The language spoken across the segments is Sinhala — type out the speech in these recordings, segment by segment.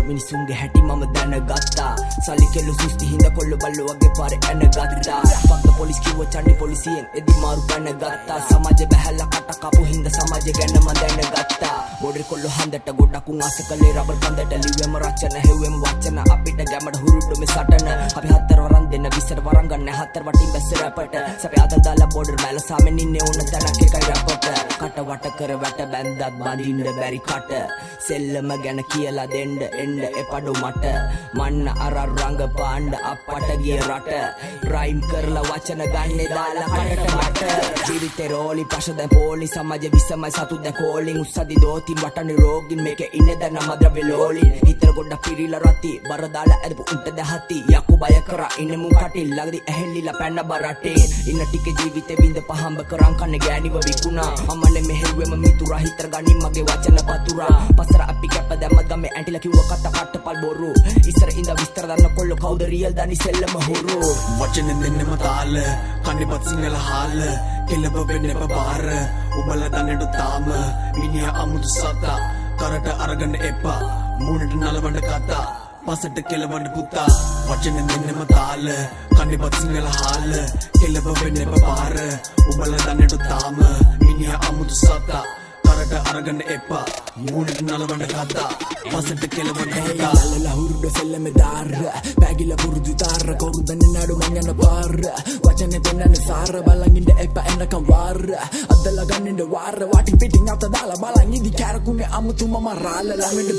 මිනිසුන්ගේ හැටි මම දැනගත්තා සල්ලි කෙල්ල සුස්ති හින්ද කොල්ල බල්ල වගේ පාරේ ඇනගත්තා පක්ක පොලිස් කිව්ව චණ්ඩි පොලිසියෙන් එදි මාරු පැනගත්තා සමාජෙ බැහැලා කට කපු හින්ද සමාජෙ ගැන මම දැනගත්තා බොඩරි කොල්ල හන්දට ගොඩක් උන් ආස කළේ රබර් කන්දට ලිව්වෙම රචන හෙව්වෙම වචන අපිට ගැමඩ හුරුඩු මේ සටන අපි හතර වරන් දෙන්න විසර වරන් ගන්න හතර වටින් බැස්ස රැපට සපේ ආදල් දාලා බෝඩර් මැල සාමෙන් ඉන්නේ ඕන තැනක් එකයි රැපට කට වට කර වැට බැන්දත් බඳින්න බැරි කට සෙල්ලම ගැන කියලා දෙන්න එන්න එපඩු මට මන්න අර රංග පාණ්ඩ අපට ගිය රට රයිම් කරලා වචන ගන්නේ දාලා කඩට මට ජීවිතේ රෝලි ප්‍රශ්න දැන් පොලි සමාජෙ විසමයි සතු දැන් කෝලින් උස්සදි දෝති වටනේ රෝගින් මේකේ ඉන්නේ දැන් නම ද්‍රව්‍ය ලෝලි හිතර ගොඩක් පිරිලා රති බර දාලා ඇදපු උන්ට දහති යකු බය කරා ඉන්නේ මුන් කටින් ළඟදී ඇහෙල්ලිලා පැන්න බරටේ ඉන්න ටික ජීවිතේ බින්ද පහම්බ කරන් කන්නේ ගෑනිව විකුණා අම්මනේ මෙහෙව්වෙම මිතුරා හිතර ගනින් මගේ වචන පතුරා පස්සර අපි කැප දැම්මත් ගම්මේ ඇන්ටිලා කිව්ව කට්ටපල් බොරු ඉස්සර ඉඳ විස්තර දන්න කොල්ල කවුද රියල් දනි සෙල්ලම හොරු වචන දෙන්නෙම තාල කන්නේපත් සිංහල හාල කෙලබ වෙන්නේ බබාර උඹලා දන්නේට තාම මිනිහා අමුතු සතා කරට අරගෙන එපා මුණට නලවන්න කතා පසට කෙලවන්න පුතා වචන දෙන්නෙම තාල කන්නේපත් සිංහල හාල කෙලබ වෙන්නේ බබාර උඹලා දන්නේට තාම මිනිහා අමුතු සතා කරට අරගෙන එපා මුණට නලවන්න කතා පසට කෙලවන්න පුතා ලලා හුරුඩ සෙල්ලම දාර පැගිලා පුරුදු තාර කවුරු දන්නේ නඩු මං යන පාර වචනේ පෙන්නන්නේ සාර බලන් ඉන්න එපා එනකම් වාර අදලා ගන්නින්න වාර වටින් පිටින් අත දාලා බලන් ඉදි කැරකුනේ අමුතුම මරාල ළඟට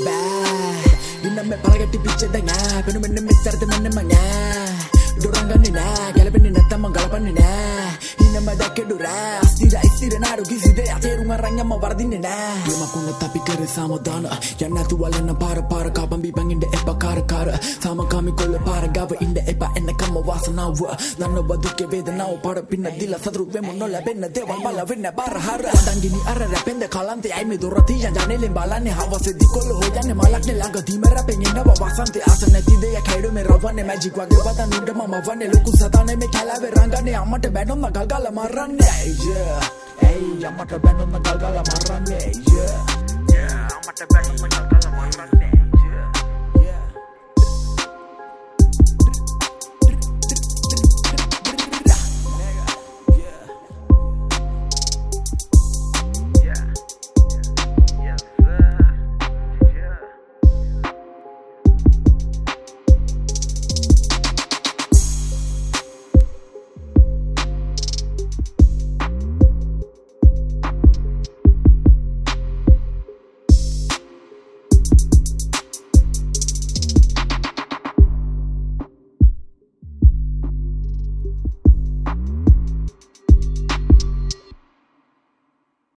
බෑ ඉන්න මේ පළගටි පිච්ච දැන් පෙනු මෙන්න මෙච්චරද මෙන්න මං දොරංගන්නේ නෑ ගැලපෙන්නේ නැත්තම් මං ගලපන්නේ නෑ ඉන්නම දැක්කේ රෑ ඉස්තිර නාඩු කිසි දෙයක් තේරුම් අරන් යම වරදින්නේ නෑ යමකුණ අපි කරේ සමාදාන යන්නතු වලන පාර කපන් බිපන් ඉන්න එපා කාර සාමකාමී කොල්ල පාර ගාව ඉන්න එපා එන්නකම වාසනාව නන්න බදුකේ වේදනාව පාර පින්න දිලා සතුරු වෙමු නොලැබෙන්න දේවල් බල වෙන්න බාරහර දංගිනි අර රැපෙන්ද කලන්තේ අයි මේ දොරතිය ජනෙලෙන් බලන්නේ හවසේදී කොල්ල හොයන්නේ මලක්නේ ළඟ දීම රැපෙන් ඉන්නවා වසන්තේ ආස නැති දෙයක් හැඩු මේ රවන්නේ මැජික් වගේ වදන් උඩ මම වන්නේ ලොකු සතානේ මේ කැලවේ රංගන්නේ අම්මට බැනොම ගල්ගල මරන්නේ Hey, I'm at the band on the Galgala Marane. Yeah, I'm at the band on the Galgala Marane.